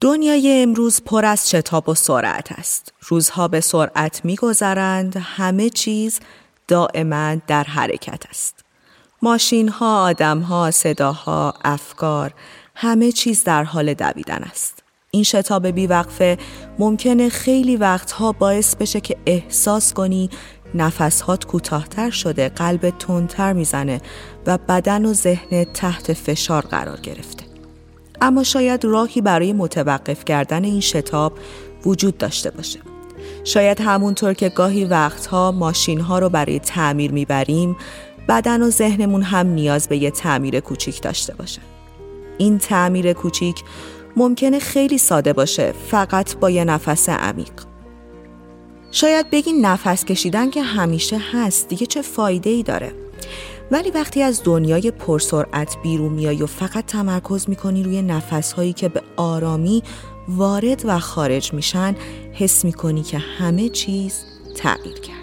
دنیای امروز پر از شتاب و سرعت است. روزها به سرعت می‌گذرند، همه چیز دائما در حرکت است. ماشین‌ها، آدم‌ها، صداها، افکار، همه چیز در حال دویدن است. این شتاب بیوقفه ممکنه خیلی وقتها باعث بشه که احساس کنی نفس‌هات کوتاه‌تر شده، قلبت تندتر میزنه و بدن و ذهنت تحت فشار قرار گرفته. اما شاید راهی برای متوقف کردن این شتاب وجود داشته باشه. شاید همونطور که گاهی وقتها ماشین‌ها رو برای تعمیر میبریم، بدن و ذهنمون هم نیاز به یه تعمیر کوچیک داشته باشه. این تعمیر کوچیک ممکنه خیلی ساده باشه، فقط با یه نفس عمیق. شاید بگین نفس کشیدن که همیشه هست، دیگه چه فایده‌ای داره؟ ولی وقتی از دنیای پرسرعت بیرون میای و فقط تمرکز میکنی روی نفسهایی که به آرامی وارد و خارج میشن، حس میکنی که همه چیز تغییر کرد.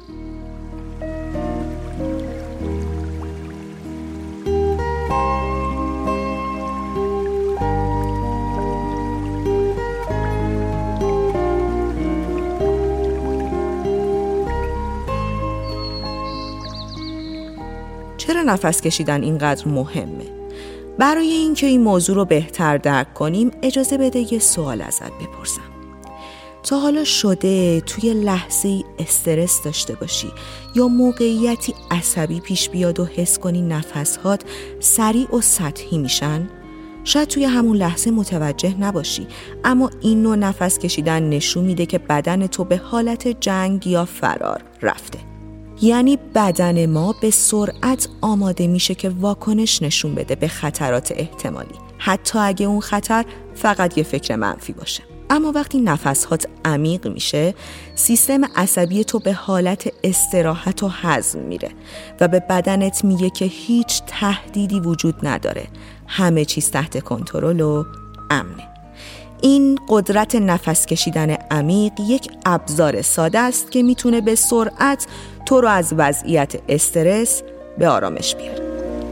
چرا نفس کشیدن اینقدر مهمه؟ برای اینکه این موضوع رو بهتر درک کنیم، اجازه بده یه سوال ازت بپرسم. تا حالا شده توی لحظه‌ای استرس داشته باشی یا موقعیتی عصبی پیش بیاد و حس کنی نفس‌هات سریع و سطحی میشن؟ شاید توی همون لحظه متوجه نباشی، اما این نوع نفس کشیدن نشون میده که بدن تو به حالت جنگ یا فرار رفته. یعنی بدن ما به سرعت آماده میشه که واکنش نشون بده به خطرات احتمالی، حتی اگه اون خطر فقط یه فکر منفی باشه. اما وقتی نفس‌هات عمیق میشه، سیستم عصبی تو به حالت استراحت و هضم میره و به بدنت میگه که هیچ تهدیدی وجود نداره، همه چیز تحت کنترل و امنه. این قدرت نفس کشیدن عمیق یک ابزار ساده است که میتونه به سرعت تو رو از وضعیت استرس به آرامش بیاره.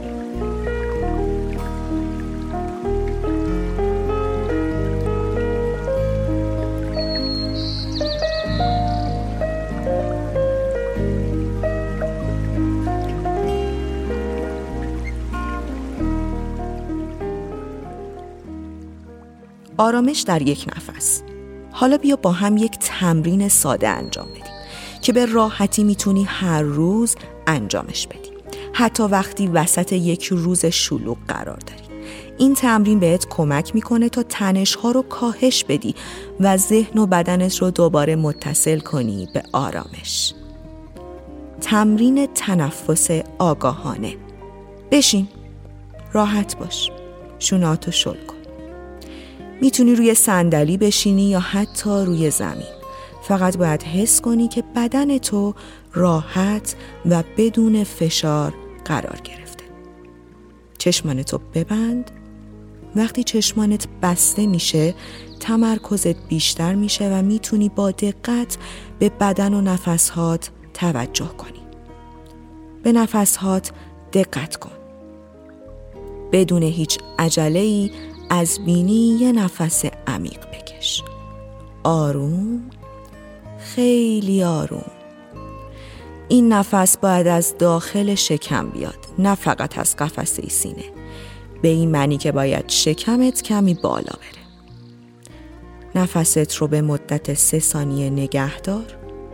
آرامش در یک نفس. حالا بیا با هم یک تمرین ساده انجام بدیم که به راحتی میتونی هر روز انجامش بدی، حتی وقتی وسط یک روز شلوغ قرار داری. این تمرین بهت کمک میکنه تا تنش‌ها رو کاهش بدی و ذهن و بدنت رو دوباره متصل کنی به آرامش. تمرین تنفس آگاهانه. بشین، راحت باش، شونه‌هاتو شل کن. میتونی روی صندلی بشینی یا حتی روی زمین. فقط باید حس کنی که بدن تو راحت و بدون فشار قرار گرفته. چشمانتو ببند. وقتی چشمانت بسته میشه، تمرکزت بیشتر میشه و میتونی با دقت به بدن و نفسهات توجه کنی. به نفسهات دقت کن. بدون هیچ عجله‌ای از بینی یه نفس عمیق بکش. آروم، خیلی آروم. این نفس باید از داخل شکم بیاد، نه فقط از قفسه سینه. به این معنی که باید شکمت کمی بالا بره. نفست رو به مدت 3 ثانیه نگه دار.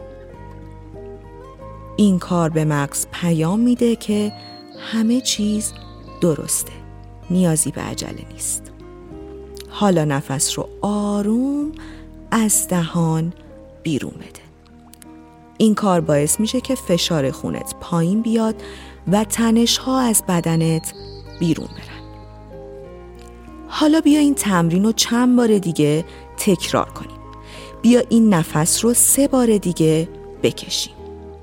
این کار به مغز پیام میده که همه چیز درسته، نیازی به عجله نیست. حالا نفس رو آروم از دهان بیرون بده. این کار باعث میشه که فشار خونت پایین بیاد و تنش‌ها از بدنت بیرون برن. حالا بیا این تمرین رو چند بار دیگه تکرار کنیم. بیا این نفس رو 3 بار دیگه بکشیم.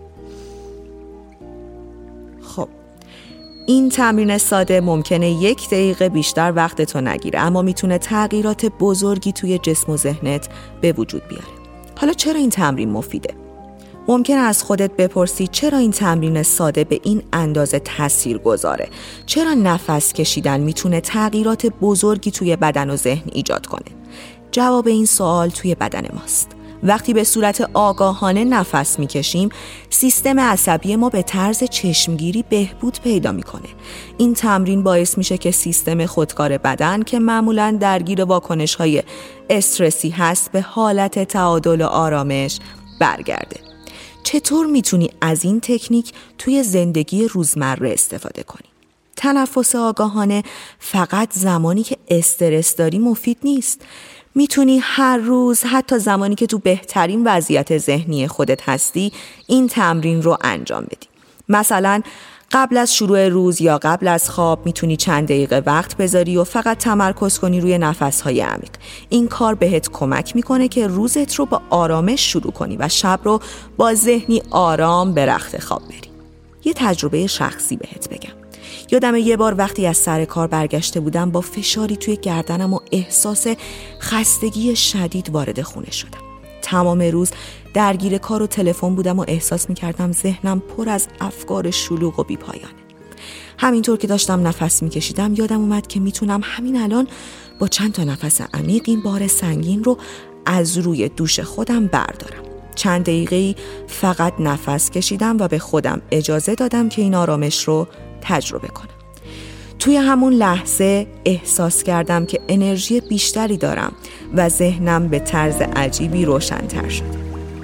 خب، این تمرین ساده ممکنه 1 دقیقه بیشتر وقتتو نگیره، اما میتونه تغییرات بزرگی توی جسم و ذهنت به وجود بیاره. حالا چرا این تمرین مفیده؟ ممکنه از خودت بپرسی چرا این تمرین ساده به این اندازه تأثیر گذاره؟ چرا نفس کشیدن میتونه تغییرات بزرگی توی بدن و ذهن ایجاد کنه؟ جواب این سوال توی بدن ماست. وقتی به صورت آگاهانه نفس میکشیم، سیستم عصبی ما به طرز چشمگیری بهبود پیدا میکنه. این تمرین باعث میشه که سیستم خودکار بدن که معمولاً درگیر واکنش‌های استرسی هست به حالت تعادل و آرامش برگرده. چطور میتونی از این تکنیک توی زندگی روزمره استفاده کنی؟ تنفس آگاهانه فقط زمانی که استرس داری مفید نیست. میتونی هر روز، حتی زمانی که تو بهترین وضعیت ذهنی خودت هستی، این تمرین رو انجام بدی. مثلا قبل از شروع روز یا قبل از خواب میتونی چند دقیقه وقت بذاری و فقط تمرکز کنی روی نفس‌های عمیق. این کار بهت کمک میکنه که روزت رو با آرامش شروع کنی و شب رو با ذهنی آرام به رخت خواب بری. یه تجربه شخصی بهت بگم. یادم یه بار وقتی از سر کار برگشته بودم با فشاری توی گردنم و احساس خستگی شدید وارد خونه شدم. تمام روز درگیر کار و تلفن بودم و احساس میکردم ذهنم پر از افکار شلوغ و بی‌پایانه. همینطور که داشتم نفس میکشیدم یادم اومد که میتونم همین الان با چند تا نفس عمیق این بار سنگین رو از روی دوش خودم بردارم. چند دقیقه‌ای فقط نفس کشیدم و به خودم اجازه دادم که این آرامش رو تجربه کنم. توی همون لحظه احساس کردم که انرژی بیشتری دارم و ذهنم به طرز عجیبی روشن‌تر شد.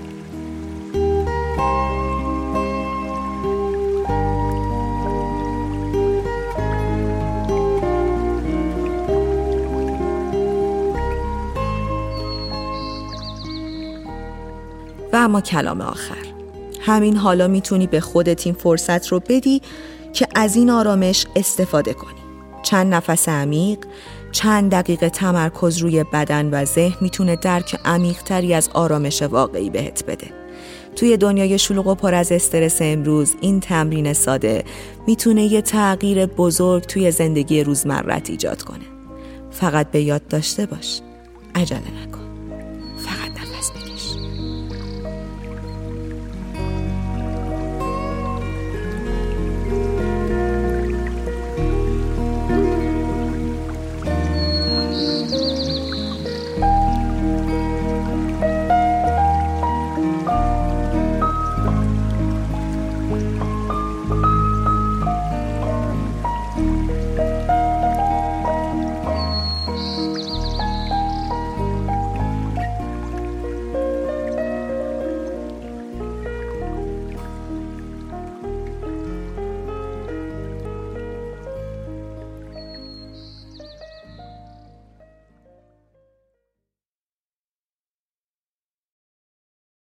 و اما کلام آخر. همین حالا میتونی به خودت این فرصت رو بدی که از این آرامش استفاده کنی. چند نفس عمیق، چند دقیقه تمرکز روی بدن و ذهن میتونه درک عمیق‌تری از آرامش واقعی بهت بده. توی دنیای شلوغ و پر از استرس امروز این تمرین ساده میتونه یه تغییر بزرگ توی زندگی روزمرت ایجاد کنه. فقط به یاد داشته باش، عجله نکن.